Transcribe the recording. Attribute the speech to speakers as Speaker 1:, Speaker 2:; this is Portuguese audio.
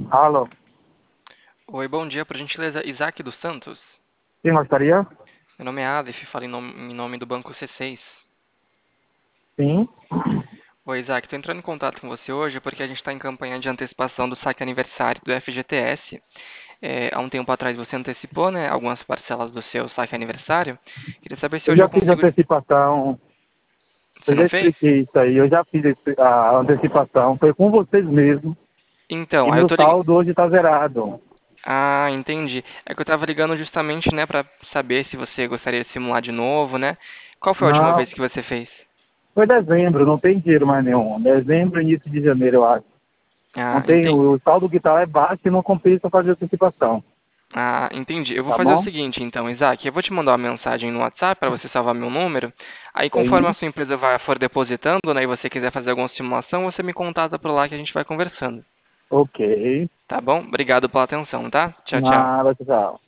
Speaker 1: Alô,
Speaker 2: Oi, bom dia, por gentileza, Isaac dos Santos.
Speaker 1: quem gostaria?
Speaker 2: Meu nome é Aleph, falo em nome do Banco C6.
Speaker 1: Sim,
Speaker 2: Oi, Isaac, estou entrando em contato com você hoje porque a gente está em campanha de antecipação do saque aniversário do FGTS. Há um tempo atrás você antecipou, né, algumas parcelas do seu saque aniversário. Queria saber se
Speaker 1: eu
Speaker 2: hoje
Speaker 1: já
Speaker 2: eu
Speaker 1: fiz
Speaker 2: consigo.
Speaker 1: antecipação,
Speaker 2: Você
Speaker 1: eu
Speaker 2: não
Speaker 1: já
Speaker 2: fez?
Speaker 1: expliquei isso aí, eu já fiz a antecipação, foi com vocês mesmo,
Speaker 2: Então,
Speaker 1: e
Speaker 2: aí eu
Speaker 1: meu
Speaker 2: tô ligando.
Speaker 1: saldo hoje está zerado.
Speaker 2: Ah, entendi. É que eu tava ligando justamente, né, para saber se você gostaria de simular de novo, né? Qual foi a última
Speaker 1: Não,
Speaker 2: vez que você fez?
Speaker 1: foi dezembro, não tem dinheiro mais nenhum. Dezembro, início de janeiro, eu acho. Não
Speaker 2: Ah,
Speaker 1: tem,
Speaker 2: entendi.
Speaker 1: o saldo que está é baixo e não compensa fazer antecipação,
Speaker 2: Ah, entendi. Eu vou
Speaker 1: tá
Speaker 2: fazer o
Speaker 1: bom?
Speaker 2: seguinte, então, Isaac, eu vou te mandar uma mensagem no WhatsApp para você salvar meu número. Aí, conforme a
Speaker 1: Sim,
Speaker 2: sua empresa for depositando, né, e você quiser fazer alguma simulação, você me contata por lá que a gente vai conversando.
Speaker 1: ok.
Speaker 2: Tá bom? Obrigado pela atenção, tá? Tchau, tchau.
Speaker 1: Nada, tchau.